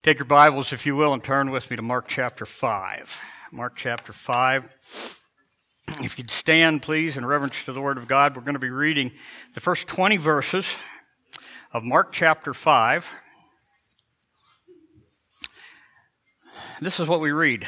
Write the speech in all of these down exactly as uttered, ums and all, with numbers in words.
Take your Bibles, if you will, and turn with me to Mark chapter five. Mark chapter five. If you'd stand, please, in reverence to the Word of God, we're going to be reading the first twenty verses of Mark chapter five. This is what we read.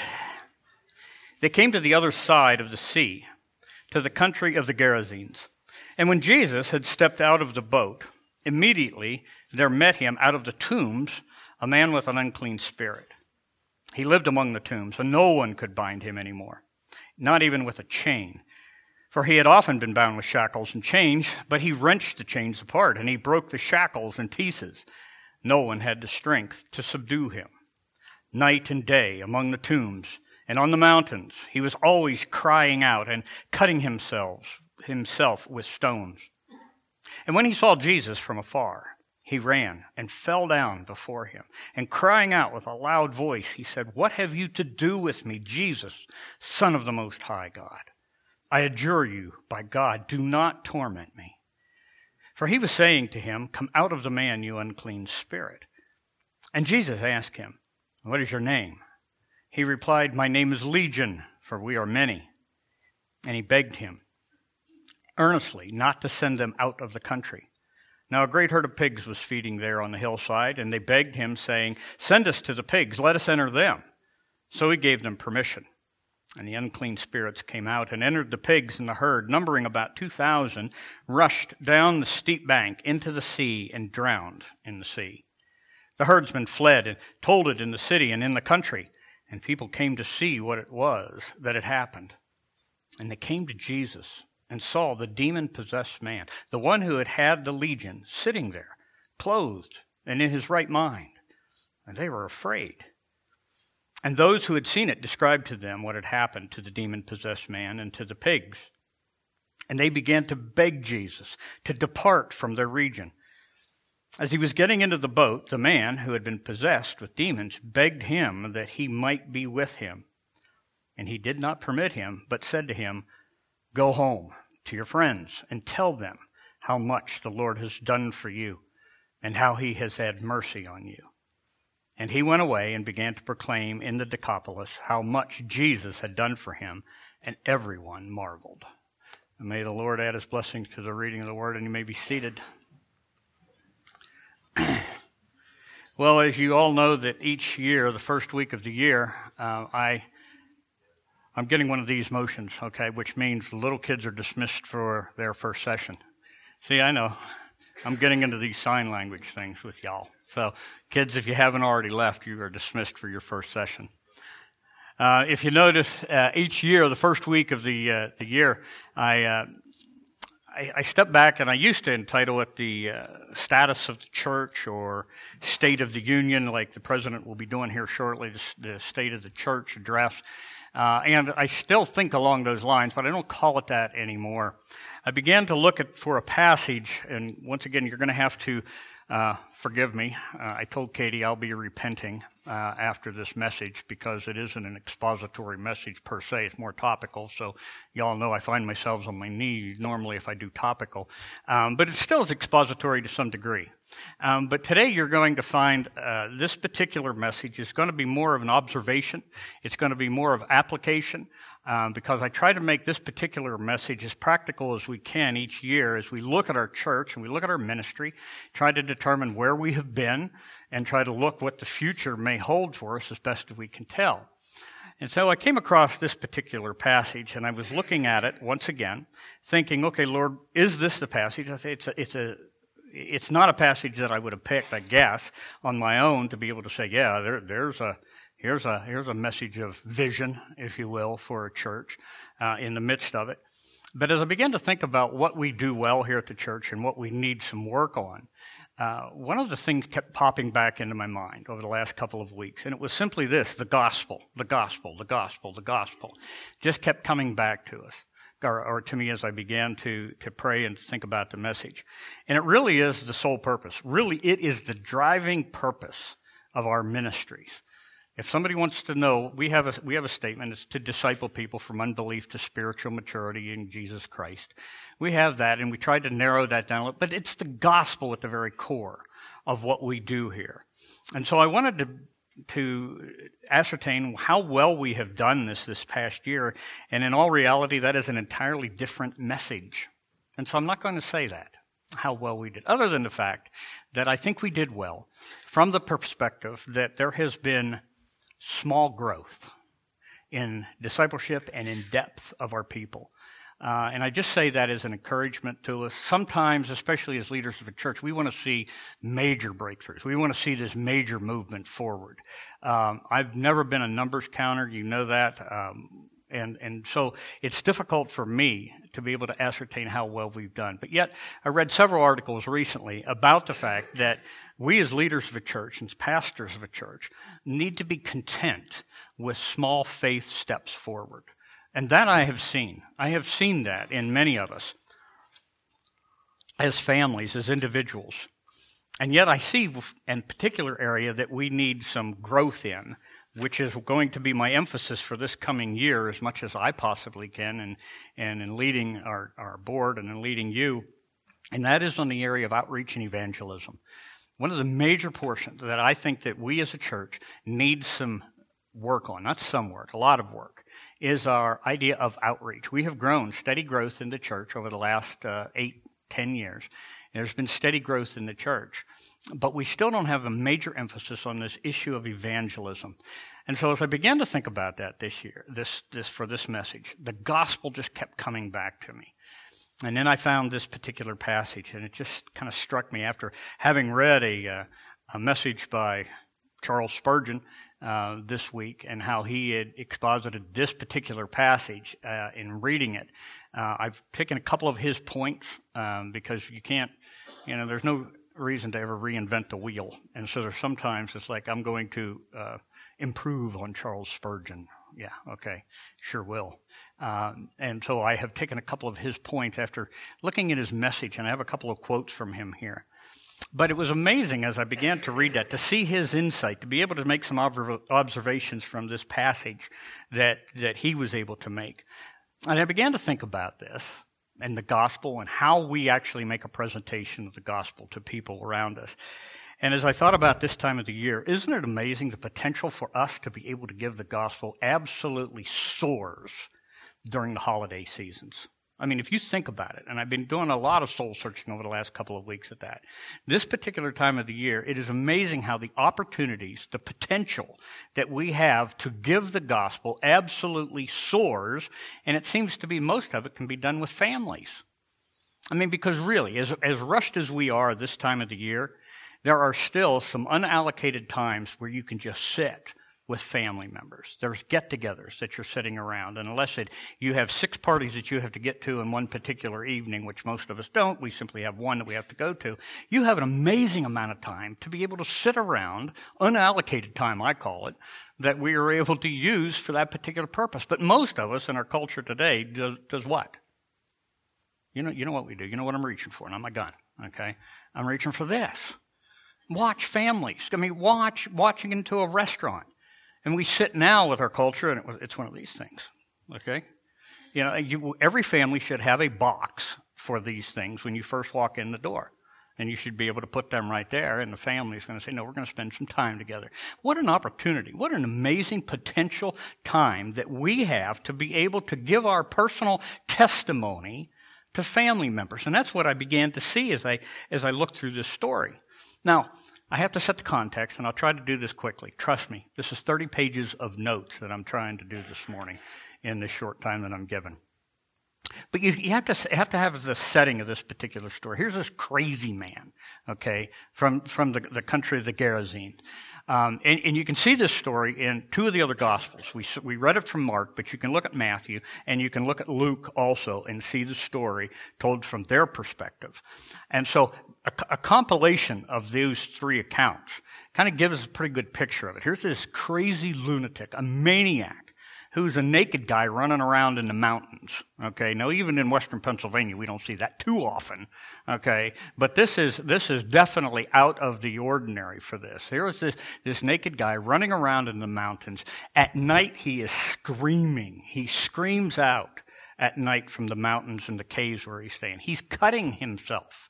They came to the other side of the sea, to the country of the Gerasenes. And when Jesus had stepped out of the boat, immediately there met him out of the tombs a man with an unclean spirit. He lived among the tombs, and no one could bind him anymore, not even with a chain. For he had often been bound with shackles and chains, but he wrenched the chains apart, and he broke the shackles in pieces. No one had the strength to subdue him. Night and day among the tombs and on the mountains, he was always crying out and cutting himself, himself with stones. And when he saw Jesus from afar, he ran and fell down before him, and crying out with a loud voice, he said, "What have you to do with me, Jesus, Son of the Most High God? I adjure you, by God, do not torment me." For he was saying to him, "Come out of the man, you unclean spirit." And Jesus asked him, "What is your name?" He replied, "My name is Legion, for we are many." And he begged him earnestly not to send them out of the country. Now a great herd of pigs was feeding there on the hillside, and they begged him, saying, "Send us to the pigs, let us enter them." So he gave them permission. And the unclean spirits came out and entered the pigs, and the herd, numbering about two thousand, rushed down the steep bank into the sea and drowned in the sea. The herdsmen fled and told it in the city and in the country, and people came to see what it was that had happened. And they came to Jesus and saw the demon-possessed man, the one who had had the legion, sitting there, clothed and in his right mind. And they were afraid. And those who had seen it described to them what had happened to the demon-possessed man and to the pigs. And they began to beg Jesus to depart from their region. As he was getting into the boat, the man who had been possessed with demons begged him that he might be with him. And he did not permit him, but said to him, "Go home to your friends and tell them how much the Lord has done for you and how he has had mercy on you." And he went away and began to proclaim in the Decapolis how much Jesus had done for him, and everyone marveled. And may the Lord add his blessings to the reading of the word, and you may be seated. Well, as you all know, that each year, the first week of the year, uh, I I'm getting one of these motions, okay, which means the little kids are dismissed for their first session. See, I know. I'm getting into these sign language things with y'all. So, kids, if you haven't already left, you are dismissed for your first session. Uh, if you notice, uh, each year, the first week of the uh, the year, I, uh, I I step back and I used to entitle it the uh, status of the church or State of the Union, like the president will be doing here shortly, the, the State of the Church address. Uh, and I still think along those lines, but I don't call it that anymore. I began to look at for a passage, and once again, you're going to have to uh, forgive me. Uh, I told Katie I'll be repenting uh, after this message because it isn't an expository message per se. It's more topical, so y'all know I find myself on my knees normally if I do topical. Um, but it still is expository to some degree. Um, but today you're going to find uh, this particular message is going to be more of an observation. It's going to be more of application um, because I try to make this particular message as practical as we can each year as we look at our church and we look at our ministry, try to determine where we have been and try to look what the future may hold for us as best as we can tell. And so I came across this particular passage, and I was looking at it once again, thinking, okay, Lord, is this the passage? I say it's a, it's a It's not a passage that I would have picked, I guess, on my own to be able to say, yeah, there, there's a here's a here's a message of vision, if you will, for a church uh, in the midst of it. But as I began to think about what we do well here at the church and what we need some work on, uh, one of the things kept popping back into my mind over the last couple of weeks, and it was simply this: the gospel, the gospel, the gospel, the gospel, just kept coming back to us. Or, or to me as I began to, to pray and to think about the message. And it really is the sole purpose. Really, it is the driving purpose of our ministries. If somebody wants to know, we have a, we have a statement. It's to disciple people from unbelief to spiritual maturity in Jesus Christ. We have that, and we tried to narrow that down. But it's the gospel at the very core of what we do here. And so I wanted to to ascertain how well we have done this this past year, and in all reality, that is an entirely different message. And so I'm not going to say that, how well we did, other than the fact that I think we did well from the perspective that there has been small growth in discipleship and in depth of our people. Uh, and I just say that as an encouragement to us. Sometimes, especially as leaders of a church, we want to see major breakthroughs. We want to see this major movement forward. Um, I've never been a numbers counter, you know that. Um, and, and so it's difficult for me to be able to ascertain how well we've done. But yet, I read several articles recently about the fact that we as leaders of a church and as pastors of a church need to be content with small faith steps forward. And that I have seen. I have seen that in many of us as families, as individuals. And yet I see in a particular area that we need some growth in, which is going to be my emphasis for this coming year as much as I possibly can, and, and in leading our, our board and in leading you. And that is on the area of outreach and evangelism. One of the major portions that I think that we as a church need some work on, not some work, a lot of work, is our idea of outreach. We have grown, steady growth in the church over the last uh, eight, ten years. There's been steady growth in the church, but we still don't have a major emphasis on this issue of evangelism. And so as I began to think about that this year, this, this for this message, the gospel just kept coming back to me. And then I found this particular passage, and it just kind of struck me after having read a, uh, a message by Charles Spurgeon uh, this week, and how he had exposited this particular passage uh, in reading it. Uh, I've taken a couple of his points um, because you can't, you know, there's no reason to ever reinvent the wheel. And so there's sometimes it's like, I'm going to uh, improve on Charles Spurgeon. Yeah, okay, sure will. Um, and so I have taken a couple of his points after looking at his message, and I have a couple of quotes from him here. But it was amazing as I began to read that, to see his insight, to be able to make some ob- observations from this passage that, that he was able to make. And I began to think about this and the gospel and how we actually make a presentation of the gospel to people around us. And as I thought about this time of the year, isn't it amazing the potential for us to be able to give the gospel absolutely soars during the holiday seasons? I mean, if you think about it, and I've been doing a lot of soul searching over the last couple of weeks at that, this particular time of the year, it is amazing how the opportunities, the potential that we have to give the gospel absolutely soars, and it seems to be most of it can be done with families. I mean, because really, as, as rushed as we are this time of the year, there are still some unallocated times where you can just sit with family members. There's get-togethers that you're sitting around, and unless it, you have six parties that you have to get to in one particular evening, which most of us don't, we simply have one that we have to go to, you have an amazing amount of time to be able to sit around, unallocated time, I call it, that we are able to use for that particular purpose. But most of us in our culture today does, does what? You know, you know what we do. You know what I'm reaching for, not my gun, okay? I'm reaching for this. Watch families. I mean, watch watching into a restaurant. And we sit now with our culture, and it, it's one of these things, okay? You know, you, every family should have a box for these things when you first walk in the door. And you should be able to put them right there, and the family is going to say, no, we're going to spend some time together. What an opportunity. What an amazing potential time that we have to be able to give our personal testimony to family members. And that's what I began to see as I as I looked through this story. Now, I have to set the context, and I'll try to do this quickly. Trust me, this is thirty pages of notes that I'm trying to do this morning in this short time that I'm given. But you, you have to have to have the setting of this particular story. Here's this crazy man, okay, from from the, the country of the Gerasenes. Um, and, and you can see this story in two of the other Gospels. We we read it from Mark, but you can look at Matthew, and you can look at Luke also and see the story told from their perspective. And so a, a compilation of those three accounts kind of gives us a pretty good picture of it. Here's this crazy lunatic, a maniac, who's a naked guy running around in the mountains, okay? Now, even in western Pennsylvania, we don't see that too often, okay? But this is this is definitely out of the ordinary for this. Here is this, this naked guy running around in the mountains. At night, he is screaming. He screams out at night from the mountains and the caves where he's staying. He's cutting himself.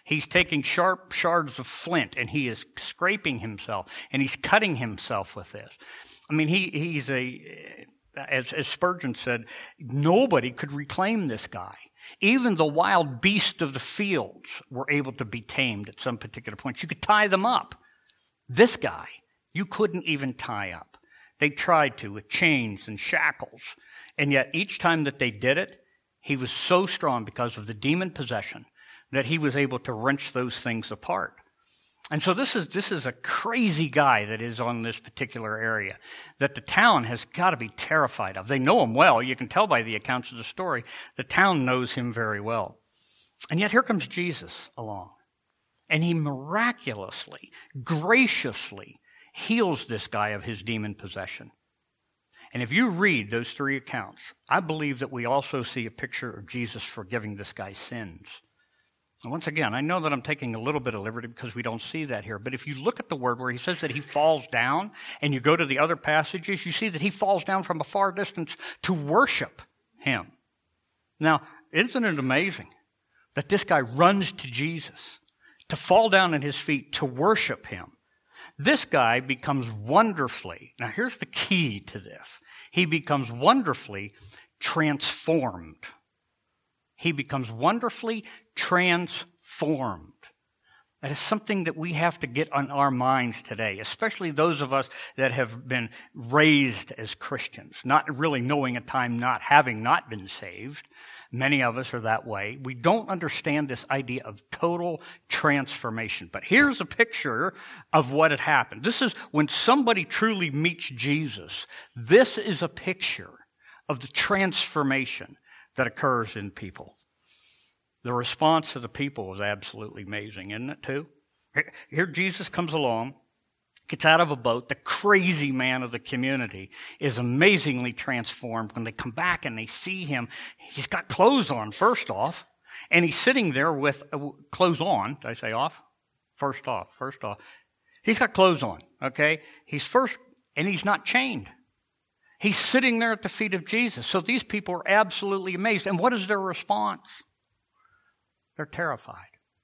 He's taking sharp shards of flint and he is scraping himself and he's cutting himself with this. I mean, he, he's a, as, as Spurgeon said, nobody could reclaim this guy. Even the wild beasts of the fields were able to be tamed at some particular point. You could tie them up. This guy, you couldn't even tie up. They tried to with chains and shackles. And yet each time that they did it, he was so strong because of the demon possession that he was able to wrench those things apart. And so this is this is a crazy guy that is on this particular area that the town has got to be terrified of. They know him well. You can tell by the accounts of the story. The town knows him very well. And yet here comes Jesus along. And he miraculously, graciously heals this guy of his demon possession. And if you read those three accounts, I believe that we also see a picture of Jesus forgiving this guy's sins. And once again, I know that I'm taking a little bit of liberty because we don't see that here. But if you look at the word where he says that he falls down, and you go to the other passages, you see that he falls down from a far distance to worship him. Now, isn't it amazing that this guy runs to Jesus, to fall down at his feet, to worship him? This guy becomes wonderfully, now here's the key to this, he becomes wonderfully transformed. He becomes wonderfully transformed. That is something that we have to get on our minds today, especially those of us that have been raised as Christians, not really knowing a time not having not been saved. Many of us are that way. We don't understand this idea of total transformation. But here's a picture of what had happened. This is when somebody truly meets Jesus. This is a picture of the transformation that occurs in people. The response of the people is absolutely amazing, isn't it too? Here Jesus comes along, gets out of a boat. The crazy man of the community is amazingly transformed. When they come back and they see him, he's got clothes on, first off, and he's sitting there with uh, clothes on. Did I say off? First off, first off. He's got clothes on, okay? He's first, and he's not chained. He's sitting there at the feet of Jesus. So these people are absolutely amazed. And what is their response? They're terrified.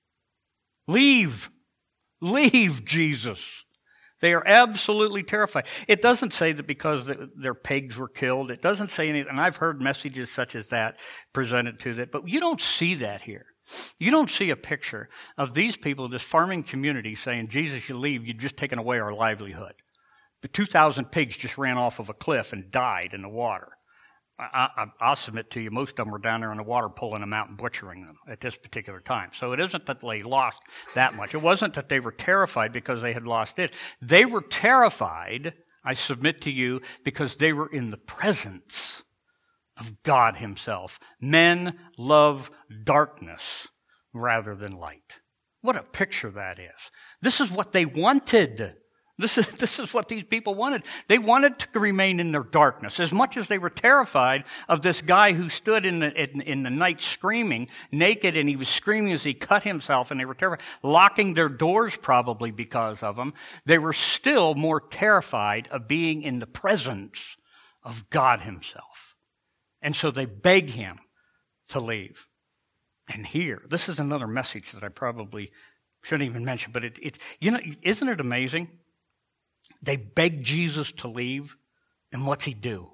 Leave. Leave, Jesus. They are absolutely terrified. It doesn't say that because their pigs were killed. It doesn't say anything. And I've heard messages such as that presented to that. But you don't see that here. You don't see a picture of these people, this farming community, saying, Jesus, you leave. You've just taken away our livelihood. The two thousand pigs just ran off of a cliff and died in the water. I, I, I'll submit to you, most of them were down there in the water pulling them out and butchering them at this particular time. So it isn't that they lost that much. It wasn't that they were terrified because they had lost it. They were terrified, I submit to you, because they were in the presence of God himself. Men love darkness rather than light. What a picture that is. This is what they wanted. This is, this is what these people wanted. They wanted to remain in their darkness. As much as they were terrified of this guy who stood in the, in, in the night screaming, naked, and he was screaming as he cut himself, and they were terrified, locking their doors probably because of him, they were still more terrified of being in the presence of God himself. And so they beg him to leave. And here, this is another message that I probably shouldn't even mention, but it, it you know, isn't it amazing? They beg Jesus to leave, and what's he do?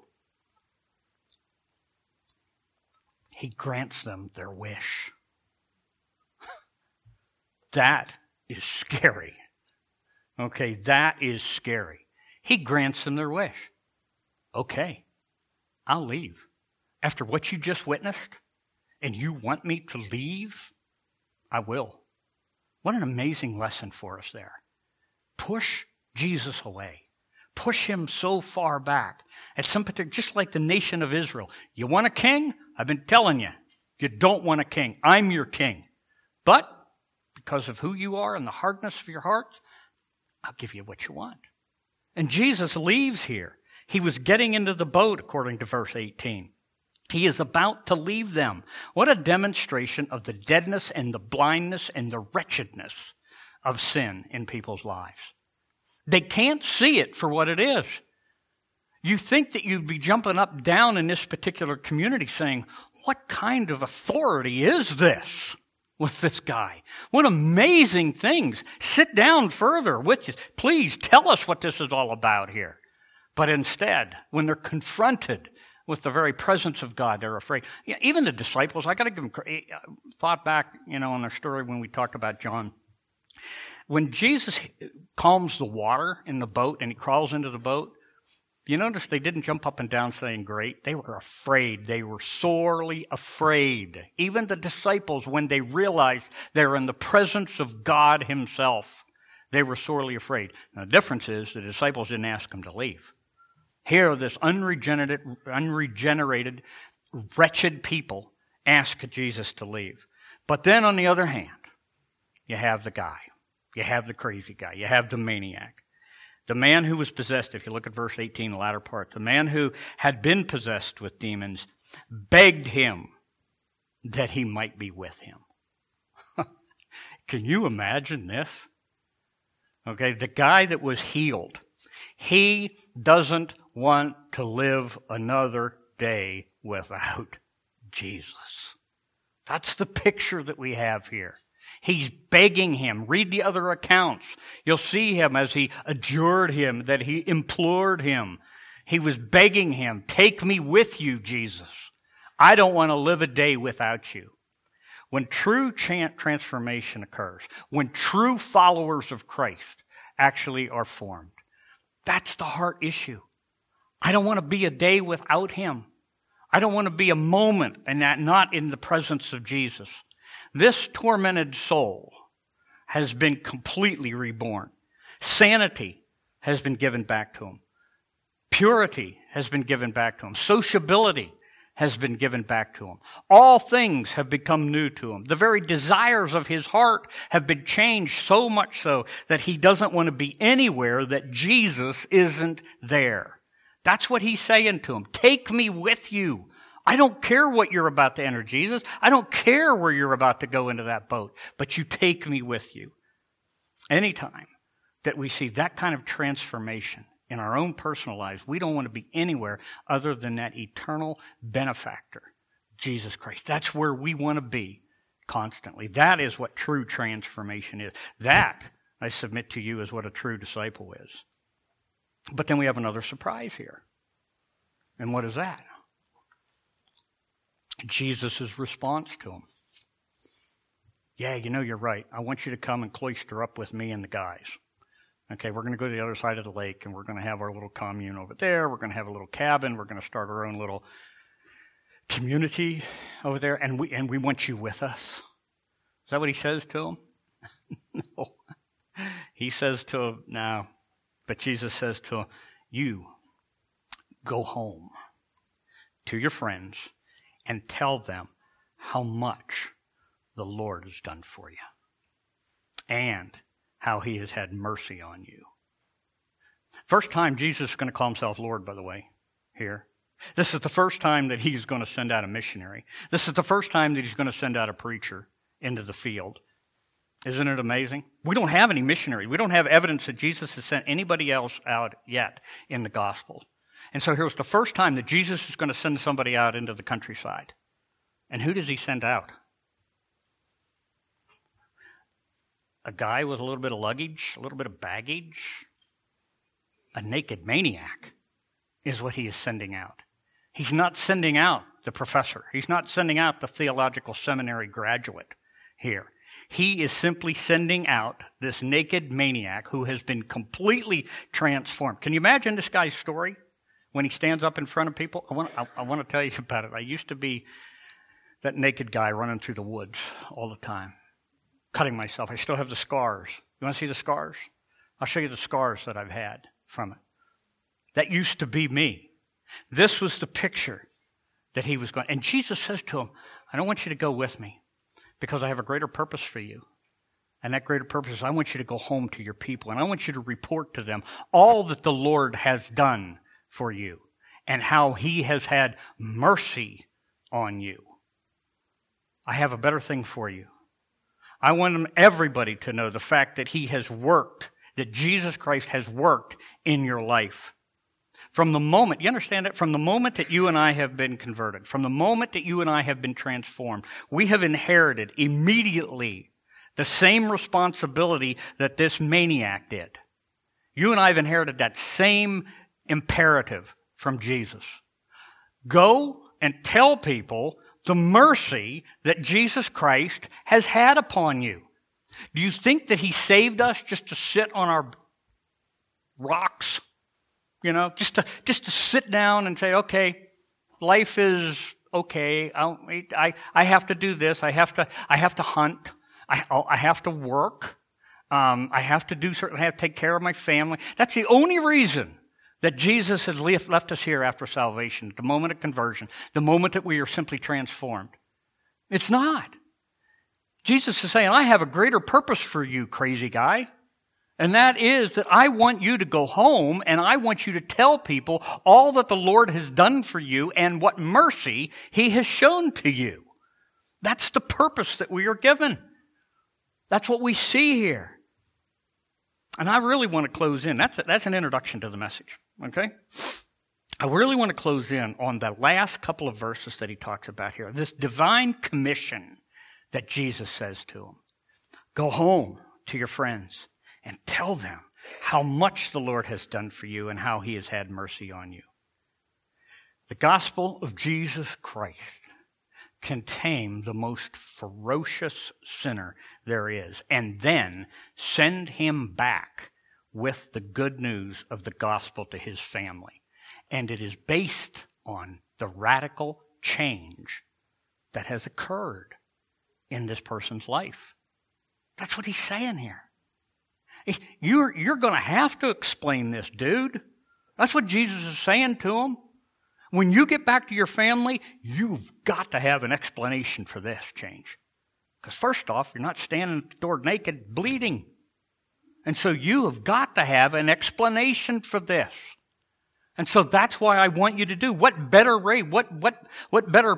He grants them their wish. That is scary. Okay, that is scary. He grants them their wish. Okay, I'll leave. After what you just witnessed, and you want me to leave, I will. What an amazing lesson for us there. Push Jesus away. Push him so far back. At some particular, just like the nation of Israel. You want a king? I've been telling you. You don't want a king. I'm your king. But because of who you are and the hardness of your heart, I'll give you what you want. And Jesus leaves here. He was getting into the boat, according to verse eighteen. He is about to leave them. What a demonstration of the deadness and the blindness and the wretchedness of sin in people's lives. They can't see it for what it is. You think that you'd be jumping up down in this particular community saying, what kind of authority is this? with this guy. What amazing things. Sit down further with you. Please tell us what this is all about here. But instead, when they're confronted with the very presence of God, they're afraid. Yeah, even the disciples, I got to give them thought back, you know, on their story when we talked about John. When Jesus calms the water in the boat and he crawls into the boat, you notice they didn't jump up and down saying, great. They were afraid. They were sorely afraid. Even the disciples, when they realized they're in the presence of God himself, they were sorely afraid. Now, the difference is the disciples didn't ask him to leave. Here, this unregenerated, unregenerated, wretched people ask Jesus to leave. But then, on the other hand, you have the guy. You have the crazy guy. You have the maniac. The man who was possessed, if you look at verse eighteen, the latter part, the man who had been possessed with demons begged him that he might be with him. Can you imagine this? Okay, the guy that was healed, he doesn't want to live another day without Jesus. That's the picture that we have here. He's begging him. Read the other accounts. You'll see him as he adjured him, that he implored him. He was begging him, take me with you, Jesus. I don't want to live a day without you. When true transformation occurs, when true followers of Christ actually are formed, that's the heart issue. I don't want to be a day without him. I don't want to be a moment and that not in the presence of Jesus. This tormented soul has been completely reborn. Sanity has been given back to him. Purity has been given back to him. Sociability has been given back to him. All things have become new to him. The very desires of his heart have been changed so much so that he doesn't want to be anywhere that Jesus isn't there. That's what he's saying to him. Take me with you. I don't care what you're about to enter, Jesus. I don't care where you're about to go into that boat, but you take me with you. Anytime that we see that kind of transformation in our own personal lives, we don't want to be anywhere other than that eternal benefactor, Jesus Christ. That's where we want to be constantly. That is what true transformation is. That, I submit to you, is what a true disciple is. But then we have another surprise here. And what is that? Jesus' response to him. Yeah, you know, you're right. I want you to come and cloister up with me and the guys. Okay, we're going to go to the other side of the lake, and we're going to have our little commune over there. We're going to have a little cabin. We're going to start our own little community over there, and we and we want you with us. Is that what he says to him? No. He says to him, no. But Jesus says to him, you go home to your friends and tell them how much the Lord has done for you and how he has had mercy on you. First time Jesus is going to call himself Lord, by the way, here. This is the first time that he's going to send out a missionary. This is the first time that he's going to send out a preacher into the field. Isn't it amazing? We don't have any missionaries. We don't have evidence that Jesus has sent anybody else out yet in the gospel. And so here's the first time that Jesus is going to send somebody out into the countryside. And who does he send out? A guy with a little bit of luggage, a little bit of baggage. A naked maniac is what he is sending out. He's not sending out the professor. He's not sending out the theological seminary graduate here. He is simply sending out this naked maniac who has been completely transformed. Can you imagine this guy's story when he stands up in front of people? I want, I, I want to tell you about it. I used to be that naked guy running through the woods all the time, cutting myself. I still have the scars. You want to see the scars? I'll show you the scars that I've had from it. That used to be me. This was the picture that he was going. And Jesus says to him, I don't want you to go with me because I have a greater purpose for you. And that greater purpose is I want you to go home to your people. And I want you to report to them all that the Lord has done for you and how he has had mercy on you. I have a better thing for you. I want everybody to know the fact that he has worked, that Jesus Christ has worked in your life. From the moment, you understand it? From the moment that you and I have been converted, from the moment that you and I have been transformed, we have inherited immediately the same responsibility that this maniac did. You and I have inherited that same imperative from Jesus. Go and tell people the mercy that Jesus Christ has had upon you. Do you think that he saved us just to sit on our rocks? You know, just to just to sit down and say, okay, life is okay. I'll, I I have to do this. I have to I have to hunt. I I have to work. Um, I have to do certain. I have to take care of my family. That's the only reason that Jesus has left, left us here after salvation, the moment of conversion, the moment that we are simply transformed. It's not. Jesus is saying, I have a greater purpose for you, crazy guy. And that is that I want you to go home and I want you to tell people all that the Lord has done for you and what mercy he has shown to you. That's the purpose that we are given. That's what we see here. And I really want to close in. That's, a, that's an introduction to the message, okay? I really want to close in on the last couple of verses that he talks about here. This divine commission that Jesus says to him. Go home to your friends and tell them how much the Lord has done for you and how he has had mercy on you. The gospel of Jesus Christ can tame the most ferocious sinner there is, and then send him back with the good news of the gospel to his family. And it is based on the radical change that has occurred in this person's life. That's what he's saying here. You're, you're going to have to explain this, dude. That's what Jesus is saying to him. When you get back to your family, you've got to have an explanation for this change. Because first off, you're not standing at the door naked, bleeding. And so you have got to have an explanation for this. And so that's why I want you to do. What better way, what, what, what better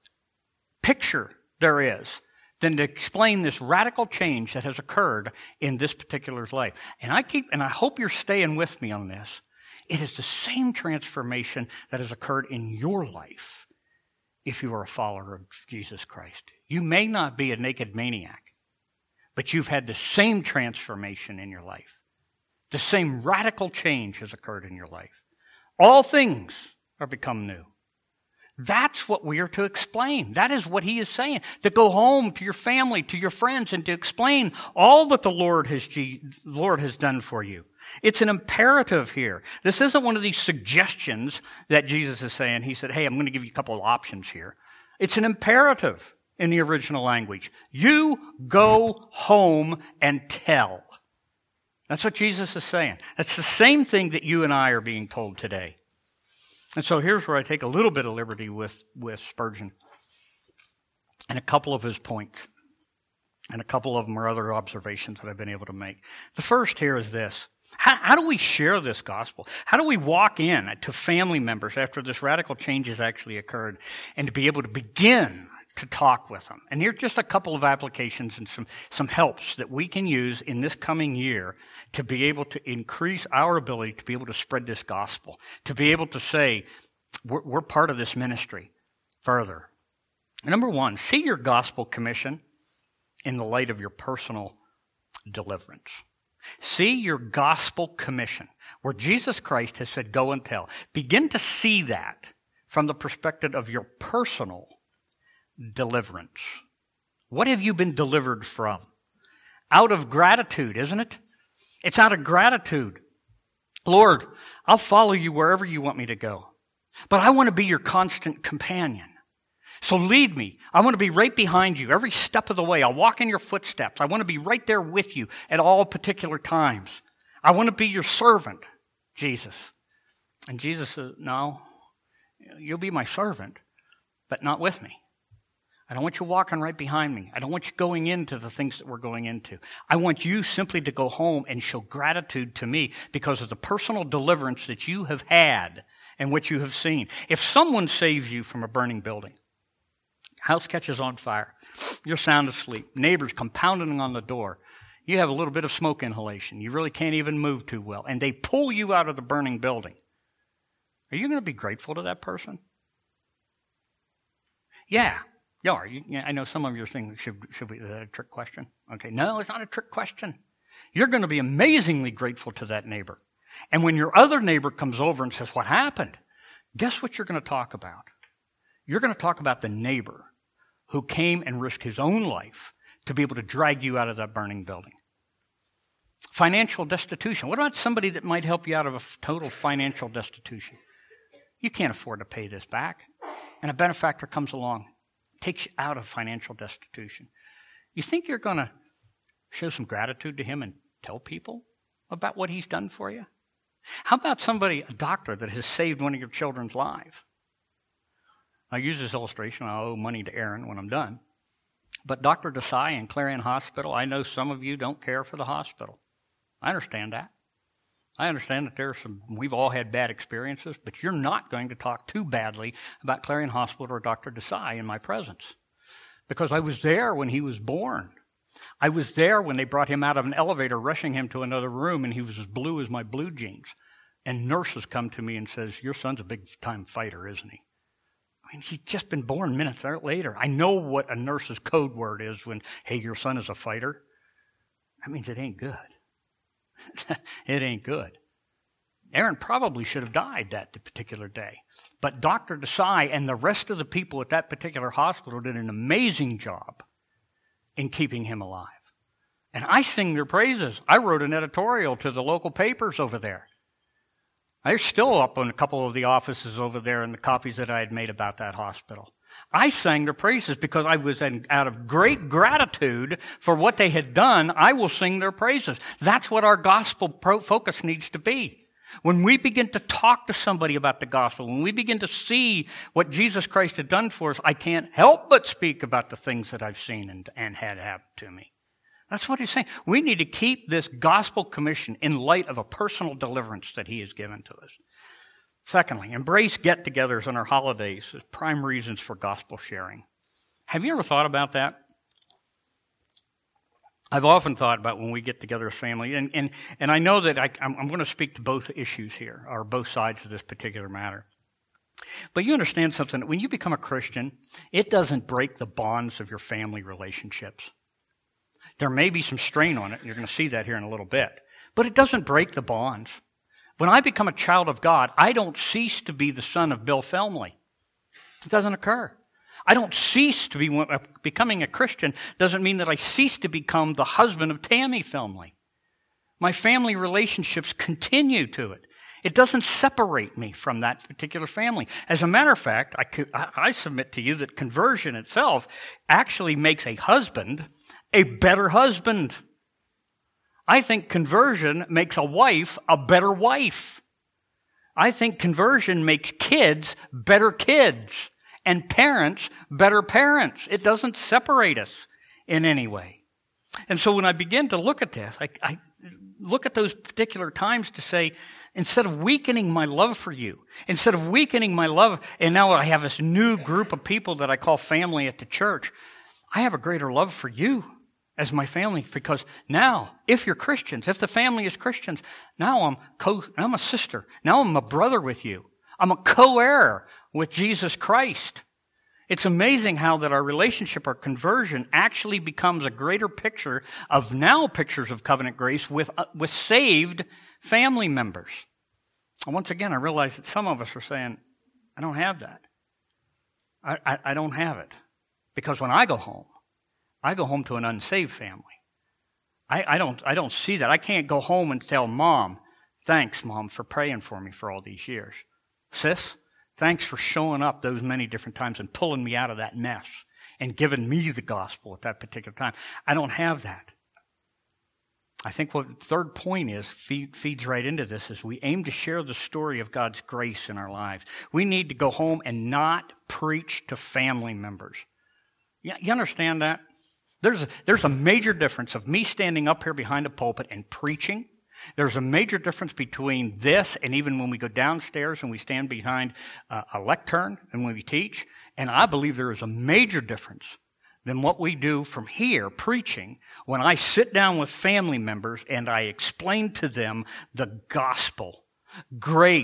picture there is than to explain this radical change that has occurred in this particular life. And I keep, and I hope you're staying with me on this. It is the same transformation that has occurred in your life if you are a follower of Jesus Christ. You may not be a naked maniac, but you've had the same transformation in your life. The same radical change has occurred in your life. All things are become new. That's what we are to explain. That is what he is saying. To go home to your family, to your friends, and to explain all that the Lord has, Lord has done for you. It's an imperative here. This isn't one of these suggestions that Jesus is saying. He said, hey, I'm going to give you a couple of options here. It's an imperative in the original language. You go home and tell. That's what Jesus is saying. That's the same thing that you and I are being told today. And so here's where I take a little bit of liberty with, with Spurgeon and a couple of his points. And a couple of them are other observations that I've been able to make. The first here is this. How, how do we share this gospel? How do we walk in to family members after this radical change has actually occurred and to be able to begin to talk with them? And here's just a couple of applications and some, some helps that we can use in this coming year to be able to increase our ability to be able to spread this gospel, to be able to say, we're, we're part of this ministry further. Number one, see your gospel commission in the light of your personal deliverance. See your gospel commission, where Jesus Christ has said, go and tell. Begin to see that from the perspective of your personal deliverance. What have you been delivered from? Out of gratitude, isn't it? It's out of gratitude. Lord, I'll follow you wherever you want me to go, but I want to be your constant companion. So lead me. I want to be right behind you every step of the way. I'll walk in your footsteps. I want to be right there with you at all particular times. I want to be your servant, Jesus. And Jesus says, no, you'll be my servant, but not with me. I don't want you walking right behind me. I don't want you going into the things that we're going into. I want you simply to go home and show gratitude to me because of the personal deliverance that you have had and what you have seen. If someone saves you from a burning building, house catches on fire, you're sound asleep, neighbors come pounding on the door, you have a little bit of smoke inhalation, you really can't even move too well, and they pull you out of the burning building. Are you going to be grateful to that person? Yeah, you are. You, yeah, I know some of you are thinking, should, should we, is that a trick question? Okay, no, it's not a trick question. You're going to be amazingly grateful to that neighbor. And when your other neighbor comes over and says, what happened? Guess what you're going to talk about? You're going to talk about the neighbor who came and risked his own life to be able to drag you out of that burning building. Financial destitution. What about somebody that might help you out of a total financial destitution? You can't afford to pay this back. And a benefactor comes along, takes you out of financial destitution. You think you're going to show some gratitude to him and tell people about what he's done for you? How about somebody, a doctor, that has saved one of your children's lives? I use this illustration. I owe money to Aaron when I'm done. But Doctor Desai and Clarion Hospital, I know some of you don't care for the hospital. I understand that. I understand that there's some, we've all had bad experiences, but you're not going to talk too badly about Clarion Hospital or Doctor Desai in my presence. Because I was there when he was born. I was there when they brought him out of an elevator, rushing him to another room, and he was as blue as my blue jeans. And nurses come to me and says, your son's a big-time fighter, isn't he? I mean, he'd just been born minutes later. I know what a nurse's code word is when, hey, your son is a fighter. That means it ain't good. It ain't good. Aaron probably should have died that particular day. But Doctor Desai and the rest of the people at that particular hospital did an amazing job in keeping him alive. And I sing their praises. I wrote an editorial to the local papers over there. They're still up on a couple of the offices over there in the copies that I had made about that hospital. I sang their praises because I was in, out of great gratitude for what they had done. I will sing their praises. That's what our gospel pro- focus needs to be. When we begin to talk to somebody about the gospel, when we begin to see what Jesus Christ had done for us, I can't help but speak about the things that I've seen and, and had happen to me. That's what he's saying. We need to keep this gospel commission in light of a personal deliverance that he has given to us. Secondly, embrace get-togethers on our holidays as prime reasons for gospel sharing. Have you ever thought about that? I've often thought about when we get together as family, and, and, and I know that I, I'm, I'm going to speak to both issues here, or both sides of this particular matter. But you understand something. When you become a Christian, it doesn't break the bonds of your family relationships. There may be some strain on it. You're going to see that here in a little bit. But it doesn't break the bonds. When I become a child of God, I don't cease to be the son of Bill Felmley. It doesn't occur. I don't cease to be, becoming a Christian doesn't mean that I cease to become the husband of Tammy Felmley. My family relationships continue to it. It doesn't separate me from that particular family. As a matter of fact, I, could, I, I submit to you that conversion itself actually makes a husband a better husband. I think conversion makes a wife a better wife. I think conversion makes kids better kids and parents better parents. It doesn't separate us in any way. And so when I begin to look at this, I, I look at those particular times to say, instead of weakening my love for you, instead of weakening my love, and now I have this new group of people that I call family at the church, I have a greater love for you as my family, because now, if you're Christians, if the family is Christians, now I'm co- I'm a sister. Now I'm a brother with you. I'm a co-heir with Jesus Christ. It's amazing how that our relationship, our conversion, actually becomes a greater picture of now pictures of covenant grace with uh, with saved family members. And once again, I realize that some of us are saying, I don't have that. I, I, I don't have it. Because when I go home, I go home to an unsaved family. I, I don't I don't see that. I can't go home and tell Mom, thanks, Mom, for praying for me for all these years. Sis, thanks for showing up those many different times and pulling me out of that mess and giving me the gospel at that particular time. I don't have that. I think what the third point is, feed, feeds right into this, is we aim to share the story of God's grace in our lives. We need to go home and not preach to family members. You, you understand that? There's a, there's a major difference of me standing up here behind a pulpit and preaching. There's a major difference between this and even when we go downstairs and we stand behind uh, a lectern and when we teach. And I believe there is a major difference than what we do from here preaching when I sit down with family members and I explain to them the gospel. Grace,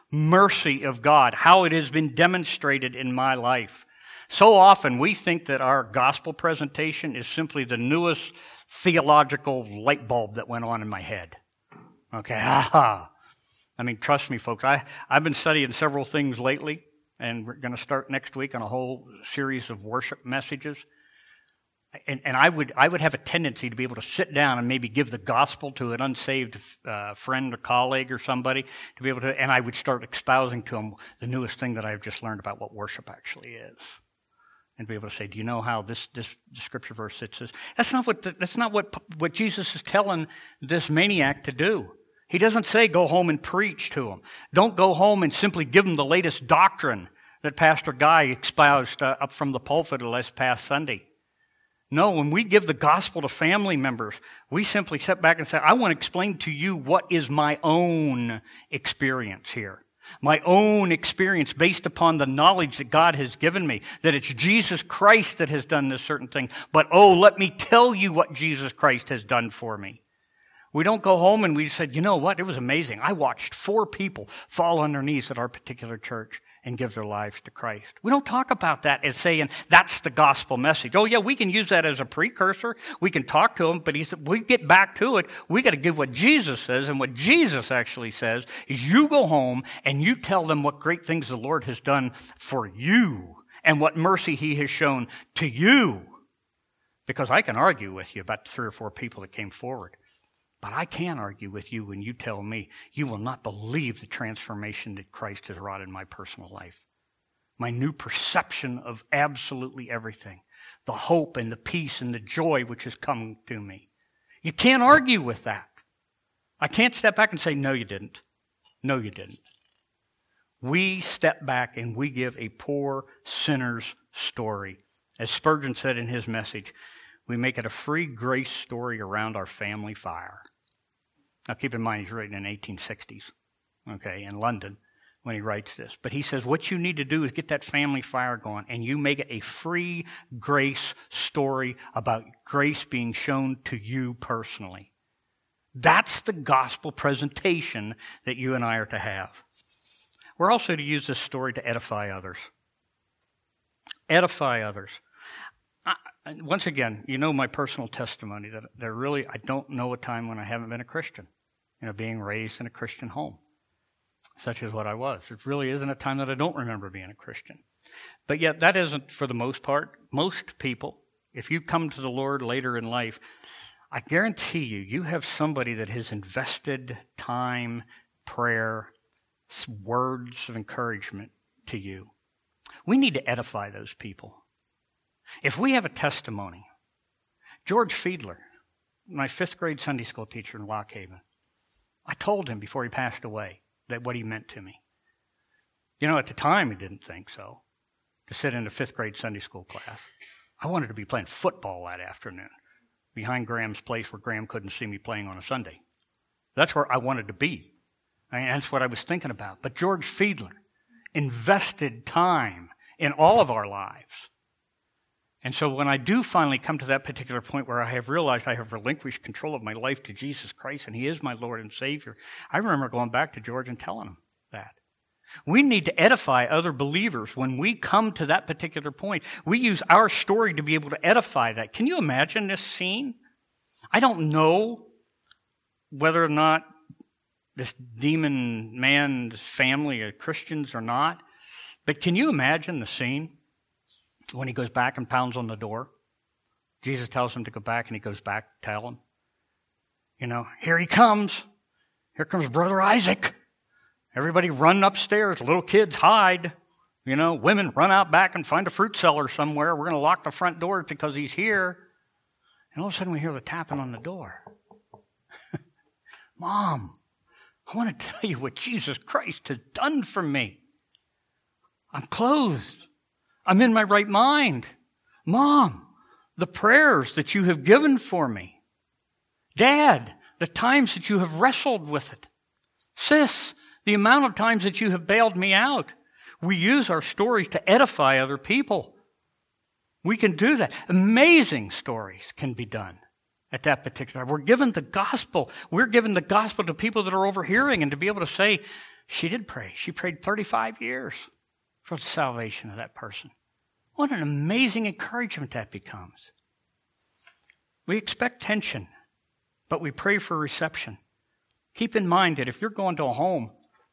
mercy of God, how it has been demonstrated in my life. So often we think that our gospel presentation is simply the newest theological light bulb that went on in my head. Okay, aha. I mean, trust me, folks, I, I've been studying several things lately, and we're going to start next week on a whole series of worship messages. And, and I would I would have a tendency to be able to sit down and maybe give the gospel to an unsaved uh, friend or colleague or somebody to be able to, and I would start espousing to them the newest thing that I've just learned about what worship actually is, and be able to say, do you know how this this scripture verse sits? That's not what the, that's not what what Jesus is telling this maniac to do. He doesn't say go home and preach to him. Don't go home and simply give him the latest doctrine that Pastor Guy espoused uh, up from the pulpit last past Sunday. No, when we give the gospel to family members, we simply sit back and say, I want to explain to you what is my own experience here. My own experience based upon the knowledge that God has given me, that it's Jesus Christ that has done this certain thing. But oh, let me tell you what Jesus Christ has done for me. We don't go home and we said, you know what, it was amazing. I watched four people fall on their knees at our particular church and give their lives to Christ. We don't talk about that as saying that's the gospel message. Oh yeah, we can use that as a precursor. We can talk to them, but he said, we get back to it. We got to give what Jesus says, and what Jesus actually says is you go home and you tell them what great things the Lord has done for you and what mercy he has shown to you. Because I can argue with you about three or four people that came forward. But I can argue with you when you tell me you will not believe the transformation that Christ has wrought in my personal life. My new perception of absolutely everything. The hope and the peace and the joy which has come to me. You can't argue with that. I can't step back and say, no, you didn't. No, you didn't. We step back and we give a poor sinner's story. As Spurgeon said in his message, we make it a free grace story around our family fire. Now keep in mind, he's written in the eighteen sixties, okay, in London when he writes this. But he says what you need to do is get that family fire going, and you make it a free grace story about grace being shown to you personally. That's the gospel presentation that you and I are to have. We're also to use this story to edify others. Edify others. I, once again, you know my personal testimony that there really, I don't know a time when I haven't been a Christian, you know, being raised in a Christian home, such as what I was. It really isn't a time that I don't remember being a Christian. But yet that isn't for the most part. Most people, if you come to the Lord later in life, I guarantee you, you have somebody that has invested time, prayer, words of encouragement to you. We need to edify those people. If we have a testimony, George Fiedler, my fifth grade Sunday school teacher in Lock Haven, I told him before he passed away that what he meant to me. You know, at the time he didn't think so, to sit in a fifth grade Sunday school class. I wanted to be playing football that afternoon behind Graham's place where Graham couldn't see me playing on a Sunday. That's where I wanted to be. I mean, that's what I was thinking about. But George Fiedler invested time in all of our lives. And so when I do finally come to that particular point where I have realized I have relinquished control of my life to Jesus Christ and he is my Lord and Savior, I remember going back to George and telling him that. We need to edify other believers when we come to that particular point. We use our story to be able to edify that. Can you imagine this scene? I don't know whether or not this demon man's family are Christians or not, but can you imagine the scene? When he goes back and pounds on the door, Jesus tells him to go back, and he goes back to tell him, you know, here he comes. Here comes Brother Isaac. Everybody run upstairs. Little kids hide. You know, women run out back and find a fruit cellar somewhere. We're going to lock the front door because he's here. And all of a sudden we hear the tapping on the door. Mom, I want to tell you what Jesus Christ has done for me. I'm clothed. I'm in my right mind. Mom, the prayers that you have given for me. Dad, the times that you have wrestled with it. Sis, the amount of times that you have bailed me out. We use our stories to edify other people. We can do that. Amazing stories can be done at that particular time. We're given the gospel. We're given the gospel to people that are overhearing, and to be able to say, She did pray. She prayed thirty-five years for the salvation of that person. What an amazing encouragement that becomes. We expect tension, but we pray for reception. Keep in mind that if you're going to a home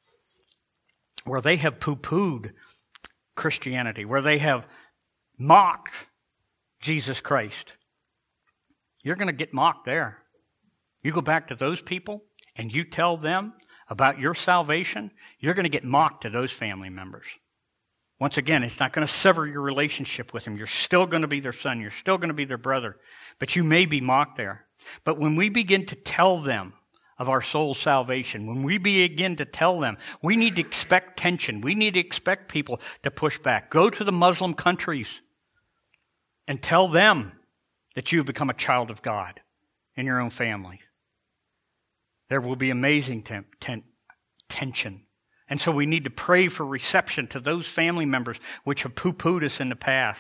where they have poo-pooed Christianity, where they have mocked Jesus Christ, you're going to get mocked there. You go back to those people and you tell them about your salvation, you're going to get mocked to those family members. Once again, it's not going to sever your relationship with them. You're still going to be their son. You're still going to be their brother. But you may be mocked there. But when we begin to tell them of our soul's salvation, when we begin to tell them, we need to expect tension. We need to expect people to push back. Go to the Muslim countries and tell them that you've become a child of God in your own family. There will be amazing ten- ten- tension. And so we need to pray for reception to those family members which have poo-pooed us in the past.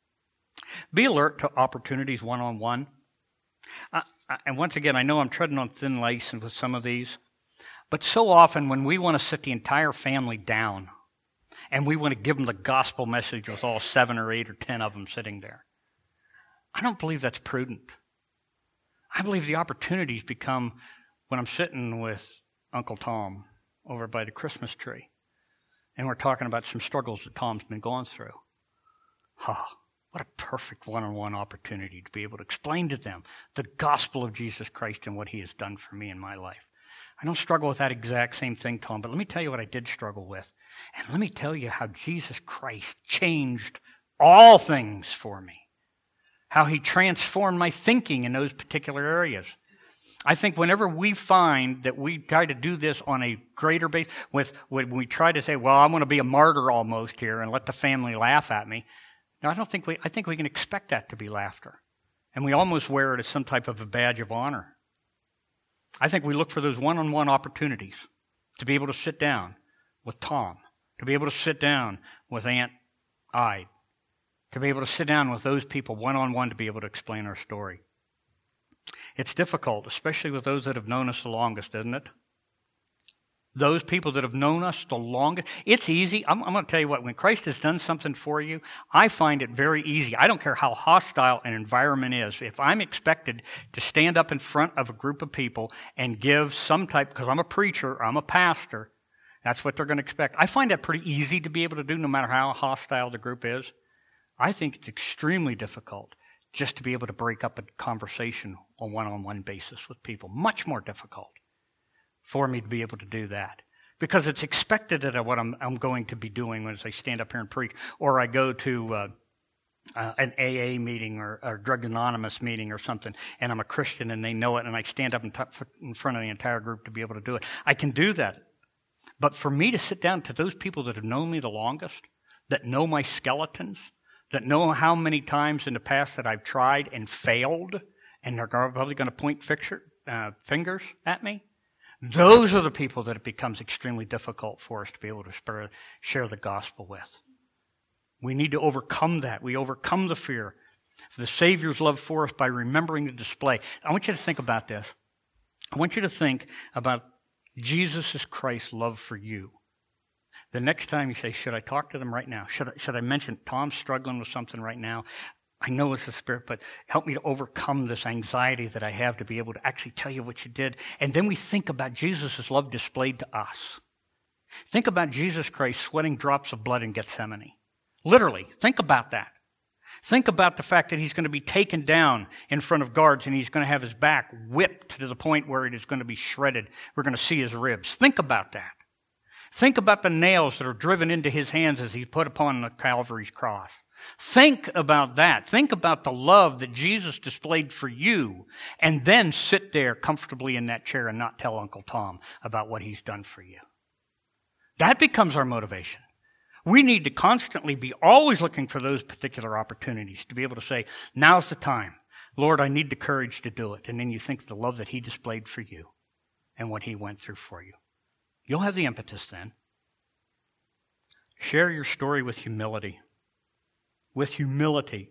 Be alert to opportunities one-on-one. Uh, and once again, I know I'm treading on thin ice with some of these, but so often when we want to sit the entire family down and we want to give them the gospel message with all seven or eight or ten of them sitting there, I don't believe that's prudent. I believe the opportunities become when I'm sitting with Uncle Tom over by the Christmas tree, and we're talking about some struggles that Tom's been going through. Ha, oh, what a perfect one-on-one opportunity to be able to explain to them the gospel of Jesus Christ and what he has done for me in my life. I don't struggle with that exact same thing, Tom, but let me tell you what I did struggle with. And let me tell you how Jesus Christ changed all things for me, how he transformed my thinking in those particular areas. I think whenever we find that we try to do this on a greater base, with when we try to say, well, I'm going to be a martyr almost here and let the family laugh at me, no, I don't think we, I think we can expect that to be laughter. And we almost wear it as some type of a badge of honor. I think we look for those one-on-one opportunities to be able to sit down with Tom, to be able to sit down with Aunt Ide, to be able to sit down with those people one-on-one to be able to explain our story. It's difficult, especially with those that have known us the longest, isn't it? Those people that have known us the longest. It's easy. I'm, I'm going to tell you what, when Christ has done something for you, I find it very easy. I don't care how hostile an environment is. If I'm expected to stand up in front of a group of people and give some type, because I'm a preacher, I'm a pastor, that's what they're going to expect. I find that pretty easy to be able to do no matter how hostile the group is. I think it's extremely difficult just to be able to break up a conversation on a one-on-one basis with people. Much more difficult for me to be able to do that. Because it's expected that what I'm, I'm going to be doing as I stand up here and preach, or I go to uh, uh, an A A meeting or a Drug Anonymous meeting or something, and I'm a Christian and they know it, and I stand up in, t- in front of the entire group to be able to do it. I can do that. But for me to sit down to those people that have known me the longest, that know my skeletons, that know how many times in the past that I've tried and failed, and they're probably going to point fixture, uh, fingers at me, those are the people that it becomes extremely difficult for us to be able to spare, share the gospel with. We need to overcome that. We overcome the fear of the Savior's love for us by remembering the display. I want you to think about this. I want you to think about Jesus Christ's love for you. The next time you say, should I talk to them right now? Should I, should I mention Tom's struggling with something right now? I know it's the Spirit, but help me to overcome this anxiety that I have to be able to actually tell you what you did. And then we think about Jesus' love displayed to us. Think about Jesus Christ sweating drops of blood in Gethsemane. Literally, think about that. Think about the fact that he's going to be taken down in front of guards and he's going to have his back whipped to the point where it is going to be shredded. We're going to see his ribs. Think about that. Think about the nails that are driven into his hands as he's put upon the Calvary's cross. Think about that. Think about the love that Jesus displayed for you, and then sit there comfortably in that chair and not tell Uncle Tom about what he's done for you. That becomes our motivation. We need to constantly be always looking for those particular opportunities to be able to say, now's the time. Lord, I need the courage to do it. And then you think of the love that he displayed for you and what he went through for you. You'll have the impetus then. Share your story with humility. With humility.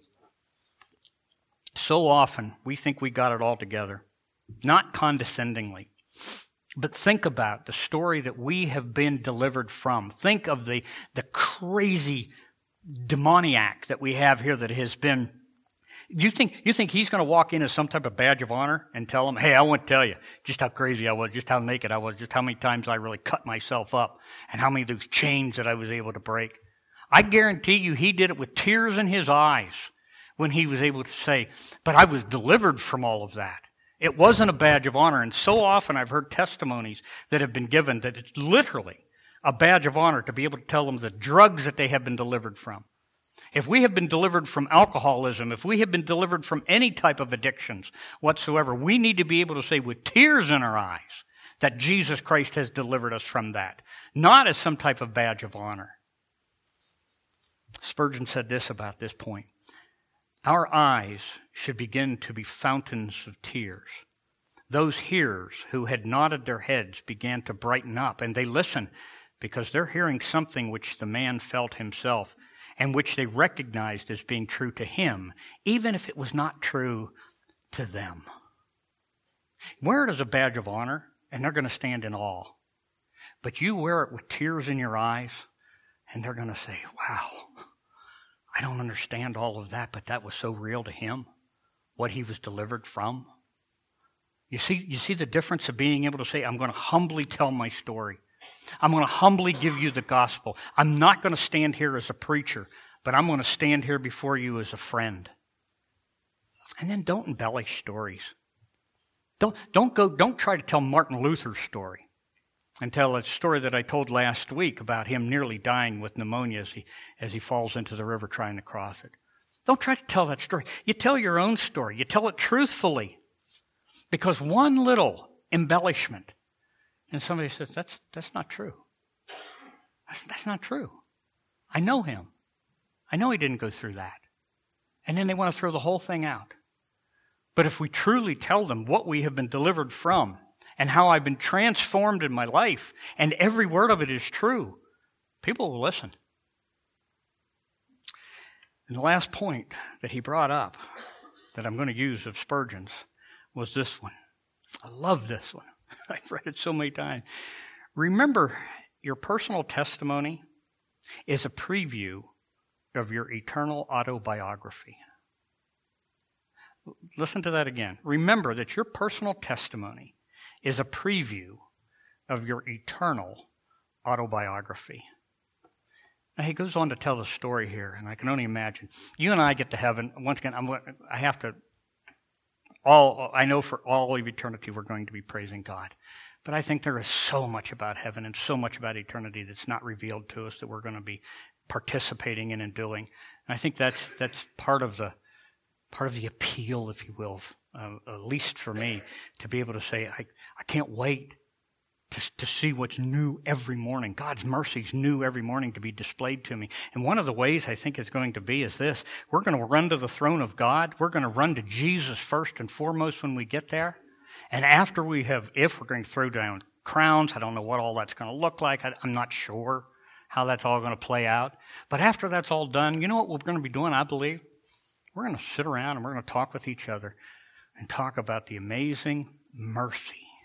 So often we think we got it all together. Not condescendingly. But think about the story that we have been delivered from. Think of the, the crazy demoniac that we have here that has been. You think you think he's going to walk in as some type of badge of honor and tell them, hey, I want to tell you just how crazy I was, just how naked I was, just how many times I really cut myself up, and how many of those chains that I was able to break. I guarantee you he did it with tears in his eyes when he was able to say, but I was delivered from all of that. It wasn't a badge of honor, and so often I've heard testimonies that have been given that it's literally a badge of honor to be able to tell them the drugs that they have been delivered from. If we have been delivered from alcoholism, if we have been delivered from any type of addictions whatsoever, we need to be able to say with tears in our eyes that Jesus Christ has delivered us from that, not as some type of badge of honor. Spurgeon said this about this point. Our eyes should begin to be fountains of tears. Those hearers who had nodded their heads began to brighten up, and they listened because they're hearing something which the man felt himself and which they recognized as being true to him, even if it was not true to them. Wear it as a badge of honor, and they're going to stand in awe. But you wear it with tears in your eyes, and they're going to say, wow, I don't understand all of that, but that was so real to him, what he was delivered from. You see, you see the difference of being able to say, I'm going to humbly tell my story. I'm going to humbly give you the gospel. I'm not going to stand here as a preacher, but I'm going to stand here before you as a friend. And then don't embellish stories. Don't, don't go, don't try to tell Martin Luther's story and tell a story that I told last week about him nearly dying with pneumonia as he, as he falls into the river trying to cross it. Don't try to tell that story. You tell your own story. You tell it truthfully. Because one little embellishment, and somebody says, that's, that's not true. That's, that's not true. I know him. I know he didn't go through that. And then they want to throw the whole thing out. But if we truly tell them what we have been delivered from, and how I've been transformed in my life, and every word of it is true, people will listen. And the last point that he brought up that I'm going to use of Spurgeon's was this one. I love this one. I've read it so many times. Remember, your personal testimony is a preview of your eternal autobiography. Listen to that again. Remember that your personal testimony is a preview of your eternal autobiography. Now, he goes on to tell the story here, and I can only imagine. You and I get to heaven. Once again, I'm, I have to, all I know for all of eternity we're going to be praising God. But I think there is so much about heaven and so much about eternity that's not revealed to us that we're going to be participating in and doing. And I think that's that's part of the part of the appeal, if you will, uh, at least for me, to be able to say, I, I can't wait to, to see what's new every morning. God's mercy is new every morning to be displayed to me. And one of the ways I think it's going to be is this. We're going to run to the throne of God. We're going to run to Jesus first and foremost when we get there. And after we have, if we're going to throw down crowns, I don't know what all that's going to look like. I, I'm not sure how that's all going to play out. But after that's all done, you know what we're going to be doing, I believe? We're going to sit around and we're going to talk with each other and talk about the amazing mercy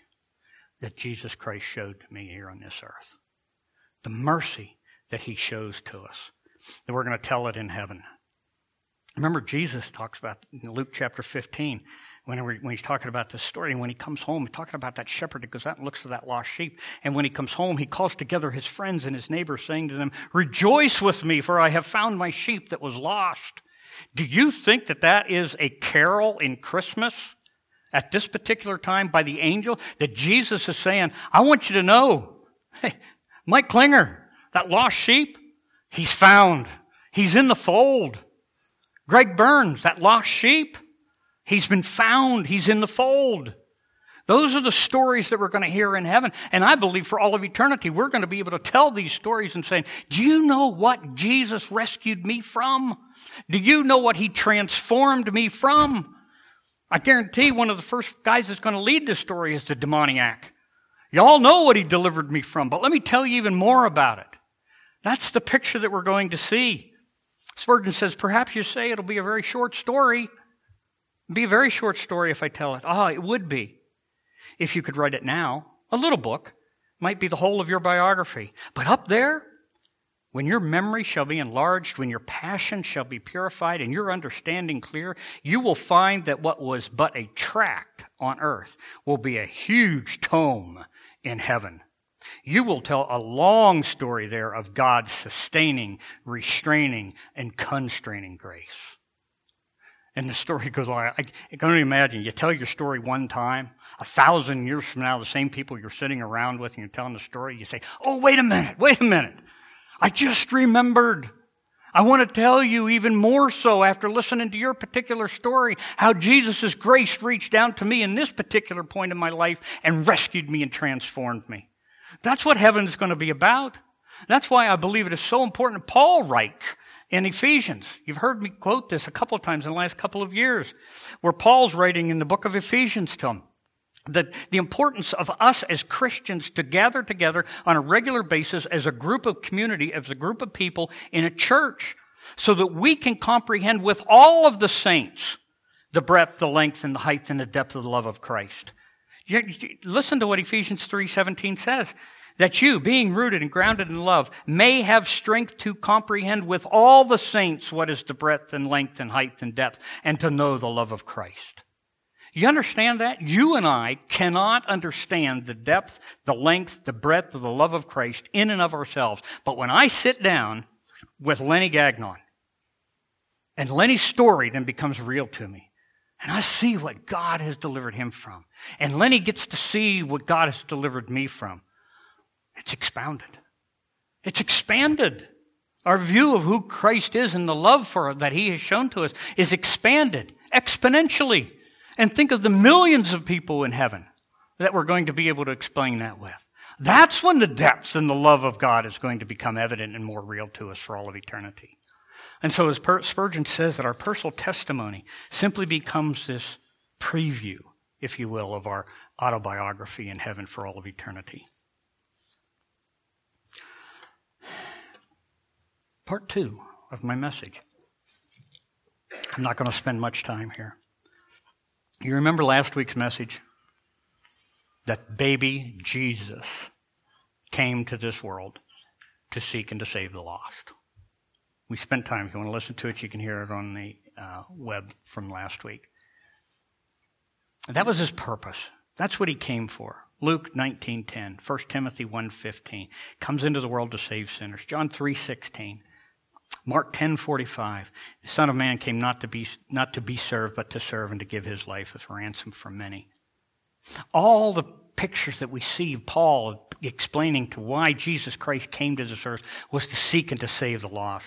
that Jesus Christ showed to me here on this earth. The mercy that he shows to us. That we're going to tell it in heaven. Remember, Jesus talks about in Luke chapter fifteen, when, when he's talking about this story, and when he comes home, he's talking about that shepherd that goes out and looks for that lost sheep. And when he comes home, he calls together his friends and his neighbors, saying to them, "Rejoice with me, for I have found my sheep that was lost." Do you think that that is a carol in Christmas at this particular time by the angel? That Jesus is saying, I want you to know, hey, Mike Klinger, that lost sheep, he's found. He's in the fold. Greg Burns, that lost sheep, he's been found. He's in the fold. Those are the stories that we're going to hear in heaven. And I believe for all of eternity, we're going to be able to tell these stories and say, do you know what Jesus rescued me from? Do you know what he transformed me from? I guarantee one of the first guys that's going to lead this story is the demoniac. Y'all know what he delivered me from, but let me tell you even more about it. That's the picture that we're going to see. Spurgeon says, perhaps you say it'll be a very short story. It'll be a very short story if I tell it. Ah, it would be if you could write it now A little book might be the whole of your biography. But up there, when your memory shall be enlarged, when your passion shall be purified, and your understanding clear, you will find that what was but a tract on earth will be a huge tome in heaven. You will tell a long story there of God's sustaining, restraining, and constraining grace. And the story goes on. I, I can only imagine. You tell your story one time, a thousand years from now, the same people you're sitting around with and you're telling the story, you say, oh, wait a minute, wait a minute. I just remembered. I want to tell you even more so after listening to your particular story, how Jesus' grace reached down to me in this particular point in my life and rescued me and transformed me. That's what heaven is going to be about. That's why I believe it is so important. Paul writes in Ephesians. You've heard me quote this a couple of times in the last couple of years, where Paul's writing in the book of Ephesians to him that the importance of us as Christians to gather together on a regular basis as a group of community, as a group of people in a church, so that we can comprehend with all of the saints the breadth, the length, and the height, and the depth of the love of Christ. Listen to what Ephesians three seventeen says, that you, being rooted and grounded in love, may have strength to comprehend with all the saints what is the breadth and length and height and depth, and to know the love of Christ. You understand that? You and I cannot understand the depth, the length, the breadth of the love of Christ in and of ourselves. But when I sit down with Lenny Gagnon, and Lenny's story then becomes real to me, and I see what God has delivered him from, and Lenny gets to see what God has delivered me from, it's expounded. It's expanded. Our view of who Christ is and the love for that he has shown to us is expanded exponentially. And think of the millions of people in heaven that we're going to be able to explain that with. That's when the depths and the love of God is going to become evident and more real to us for all of eternity. And so as Spurgeon says, that our personal testimony simply becomes this preview, if you will, of our autobiography in heaven for all of eternity. Part two of my message. I'm not going to spend much time here. You remember last week's message? That baby Jesus came to this world to seek and to save the lost. We spent time. If you want to listen to it, you can hear it on the uh, web from last week. That was his purpose. That's what he came for. Luke nineteen ten, First Timothy one fifteen, comes into the world to save sinners. John three sixteen. Mark ten forty-five, the Son of Man came not to be not to be served, but to serve and to give his life as a ransom for many. All the pictures that we see Paul explaining to why Jesus Christ came to this earth was to seek and to save the lost.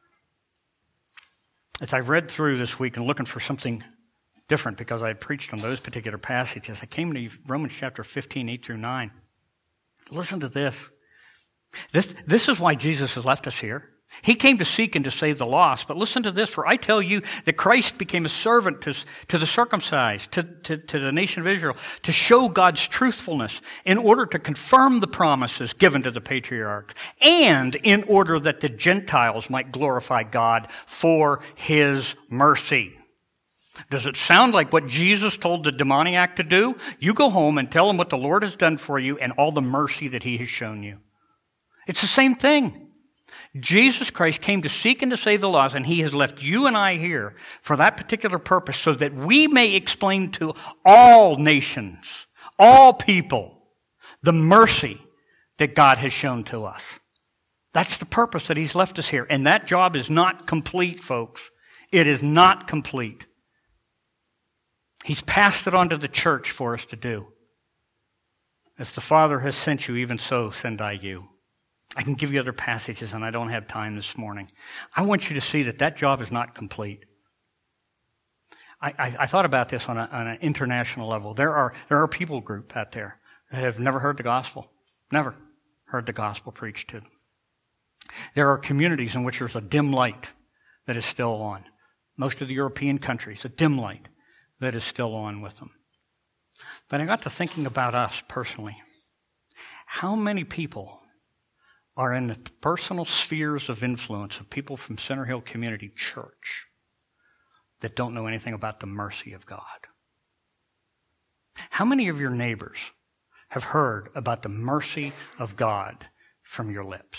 As I read through this week and looking for something different because I had preached on those particular passages, I came to Romans chapter fifteen, eight through nine. Listen to this. This, this is why Jesus has left us here. He came to seek and to save the lost. But listen to this, for I tell you that Christ became a servant to, to the circumcised, to, to, to the nation of Israel, to show God's truthfulness in order to confirm the promises given to the patriarchs, and in order that the Gentiles might glorify God for his mercy. Does it sound like what Jesus told the demoniac to do? You go home and tell him what the Lord has done for you and all the mercy that he has shown you. It's the same thing. Jesus Christ came to seek and to save the lost, and he has left you and I here for that particular purpose so that we may explain to all nations, all people, the mercy that God has shown to us. That's the purpose that he's left us here. And that job is not complete, folks. It is not complete. He's passed it on to the church for us to do. As the Father has sent you, even so send I you. I can give you other passages, and I don't have time this morning. I want you to see that that job is not complete. I, I, I thought about this on, a, on an international level. There are there are people groups out there that have never heard the gospel, never heard the gospel preached to them. There are communities in which there's a dim light that is still on. Most of the European countries, a dim light that is still on with them. But I got to thinking about us personally. How many people are in the personal spheres of influence of people from Center Hill Community Church that don't know anything about the mercy of God? How many of your neighbors have heard about the mercy of God from your lips?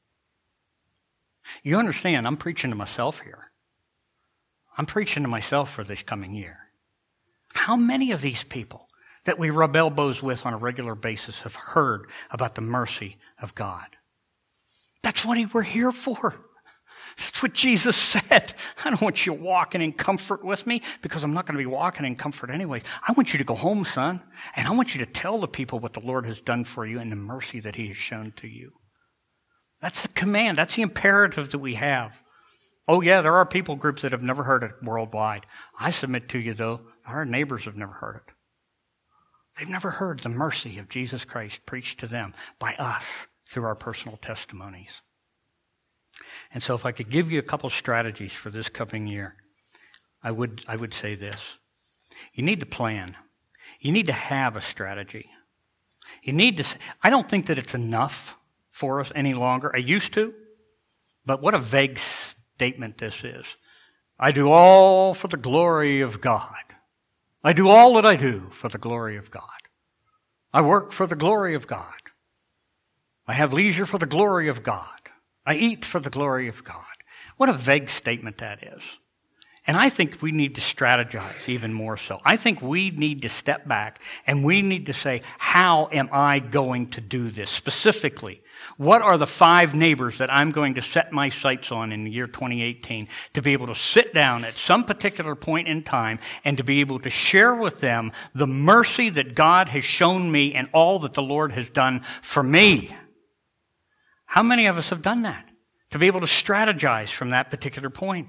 You understand, I'm preaching to myself here. I'm preaching to myself for this coming year. How many of these people that we rub elbows with on a regular basis have heard about the mercy of God? That's what we're here for. That's what Jesus said. I don't want you walking in comfort with me because I'm not going to be walking in comfort anyways. I want you to go home, son, and I want you to tell the people what the Lord has done for you and the mercy that he has shown to you. That's the command. That's the imperative that we have. Oh, yeah, there are people groups that have never heard it worldwide. I submit to you, though, our neighbors have never heard it. They've never heard the mercy of Jesus Christ preached to them by us through our personal testimonies. And so if I could give you a couple strategies for this coming year, I would, I would say this. You need to plan. You need to have a strategy. You need to. I don't think that it's enough for us any longer. I used to, but what a vague statement this is. I do all for the glory of God. I do all that I do for the glory of God. I work for the glory of God. I have leisure for the glory of God. I eat for the glory of God. What a vague statement that is. And I think we need to strategize even more so. I think we need to step back and we need to say, how am I going to do this? Specifically, what are the five neighbors that I'm going to set my sights on in the year twenty eighteen to be able to sit down at some particular point in time and to be able to share with them the mercy that God has shown me and all that the Lord has done for me? How many of us have done that? To be able to strategize from that particular point.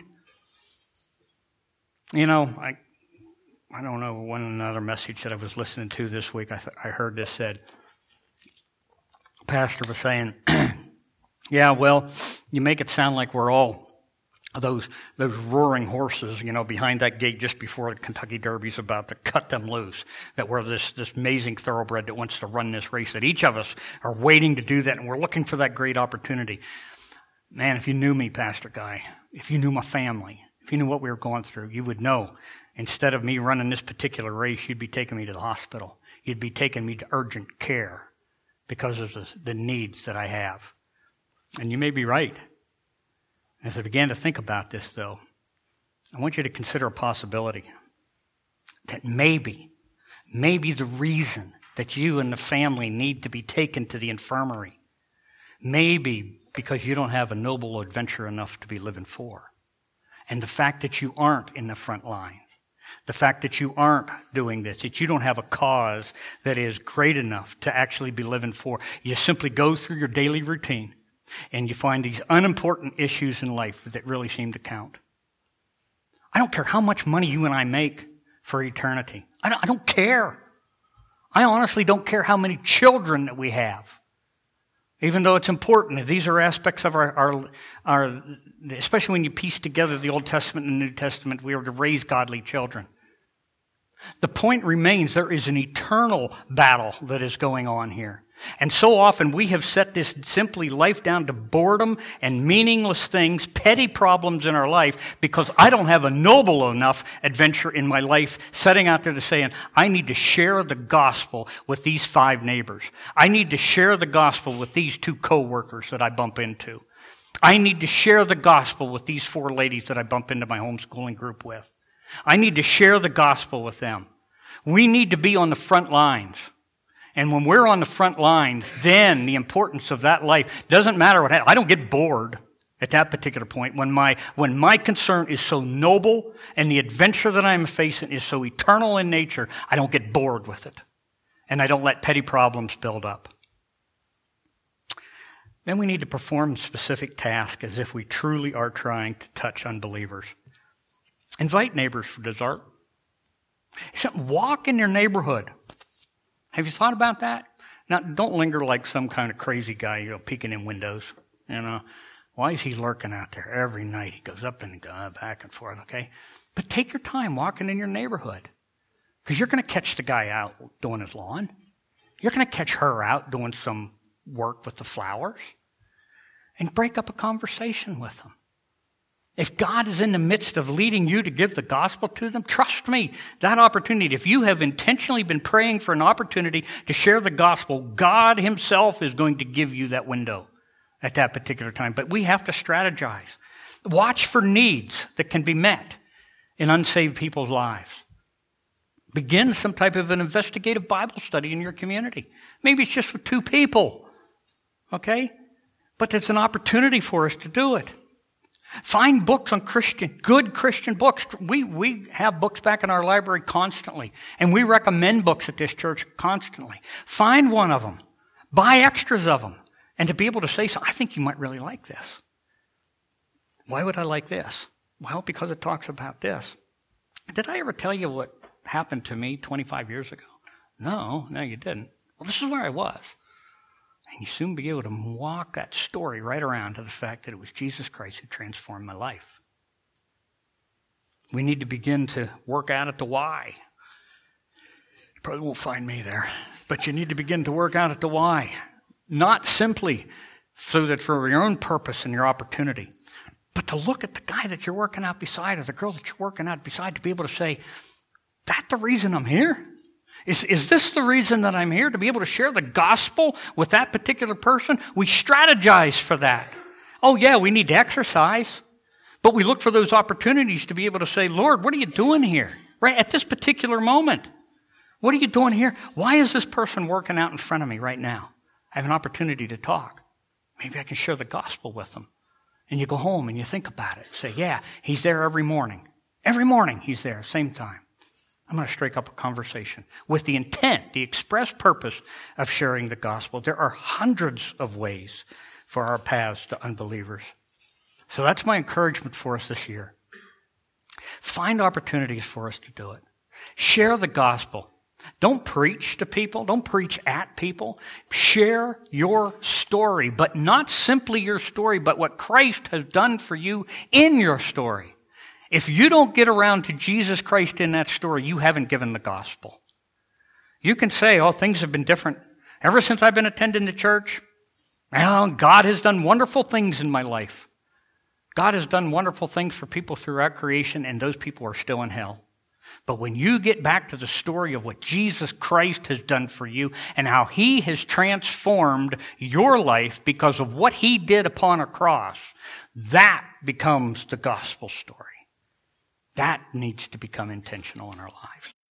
You know, I I don't know, one another message that I was listening to this week, I, th- I heard this said, the pastor was saying, yeah, well, you make it sound like we're all those those roaring horses, you know, behind that gate just before the Kentucky Derby's about to cut them loose, that we're this, this amazing thoroughbred that wants to run this race, that each of us are waiting to do that, and we're looking for that great opportunity. Man, if you knew me, Pastor Guy, if you knew my family, if you knew what we were going through, you would know instead of me running this particular race, you'd be taking me to the hospital. You'd be taking me to urgent care because of the, the needs that I have. And you may be right. As I began to think about this, though, I want you to consider a possibility that maybe, maybe the reason that you and the family need to be taken to the infirmary, maybe because you don't have a noble adventure enough to be living for. And the fact that you aren't in the front line, the fact that you aren't doing this, that you don't have a cause that is great enough to actually be living for, you simply go through your daily routine and you find these unimportant issues in life that really seem to count. I don't care how much money you and I make for eternity. I don't, I don't care. I honestly don't care how many children that we have. Even though it's important, these are aspects of our, our, our, especially when you piece together the Old Testament and the New Testament, we are to raise godly children. The point remains there is an eternal battle that is going on here. And so often we have set this simply life down to boredom and meaningless things, petty problems in our life, because I don't have a noble enough adventure in my life setting out there to saying, I need to share the gospel with these five neighbors. I need to share the gospel with these two co-workers that I bump into. I need to share the gospel with these four ladies that I bump into my homeschooling group with. I need to share the gospel with them. We need to be on the front lines. And when we're on the front lines, then the importance of that life doesn't matter what happens. I don't get bored at that particular point. When my when my concern is so noble and the adventure that I'm facing is so eternal in nature, I don't get bored with it. And I don't let petty problems build up. Then we need to perform specific tasks as if we truly are trying to touch unbelievers. Invite neighbors for dessert. Walk in your neighborhood. Have you thought about that? Now, don't linger like some kind of crazy guy, you know, peeking in windows. You know, why is he lurking out there every night? He goes up and uh, back and forth, okay? But take your time walking in your neighborhood, because you're going to catch the guy out doing his lawn. You're going to catch her out doing some work with the flowers, and break up a conversation with them. If God is in the midst of leading you to give the gospel to them, trust me, that opportunity, if you have intentionally been praying for an opportunity to share the gospel, God himself is going to give you that window at that particular time. But we have to strategize. Watch for needs that can be met in unsaved people's lives. Begin some type of an investigative Bible study in your community. Maybe it's just with two people, okay? But it's an opportunity for us to do it. Find books on Christian, good Christian books. We, we have books back in our library constantly, and we recommend books at this church constantly. Find one of them. Buy extras of them. And to be able to say, so, I think you might really like this. Why would I like this? Well, because it talks about this. Did I ever tell you what happened to me twenty-five years ago? No, no, you didn't. Well, this is where I was. And you soon be able to walk that story right around to the fact that it was Jesus Christ who transformed my life. We need to begin to work out at the why. You probably won't find me there, but you need to begin to work out at the why. Not simply so that for your own purpose and your opportunity, but to look at the guy that you're working out beside or the girl that you're working out beside to be able to say, that's the reason I'm here? Is, is this the reason that I'm here? To be able to share the gospel with that particular person? We strategize for that. Oh yeah, we need to exercise. But we look for those opportunities to be able to say, Lord, what are you doing here? Right at this particular moment. What are you doing here? Why is this person working out in front of me right now? I have an opportunity to talk. Maybe I can share the gospel with them. And you go home and you think about it. Say, yeah, he's there every morning. Every morning he's there, same time. I'm going to strike up a conversation with the intent, the express purpose of sharing the gospel. There are hundreds of ways for our paths to unbelievers. So that's my encouragement for us this year. Find opportunities for us to do it. Share the gospel. Don't preach to people. Don't preach at people. Share your story, but not simply your story, but what Christ has done for you in your story. If you don't get around to Jesus Christ in that story, you haven't given the gospel. You can say, oh, things have been different. Ever since I've been attending the church, well, God has done wonderful things in my life. God has done wonderful things for people throughout creation, and those people are still in hell. But when you get back to the story of what Jesus Christ has done for you and how he has transformed your life because of what he did upon a cross, that becomes the gospel story. That needs to become intentional in our lives.